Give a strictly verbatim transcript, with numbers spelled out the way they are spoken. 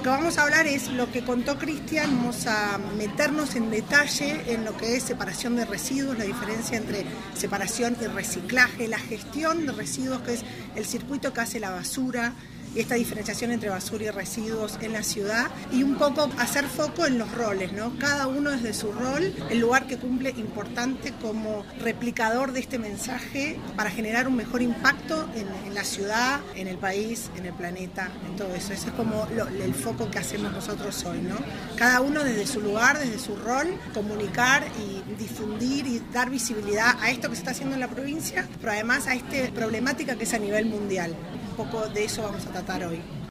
que vamos a hablar es lo que contó Cristian. Vamos a meternos en detalle en lo que es separación de residuos, la diferencia entre separación y reciclaje, la gestión de residuos, que es el circuito que hace la basura, y esta diferenciación entre basura y residuos en la ciudad, y un poco hacer foco en los roles, ¿no? Cada uno desde su rol, el lugar que cumple importante como replicador de este mensaje para generar un mejor impacto en, en la ciudad, en el país, en el planeta, en todo eso. Ese es como lo, el foco que hacemos nosotros hoy, ¿no? Cada uno desde su lugar, desde su rol, comunicar y difundir y dar visibilidad a esto que se está haciendo en la provincia, pero además a esta problemática que es a nivel mundial. Un poco de eso vamos a tratar hoy.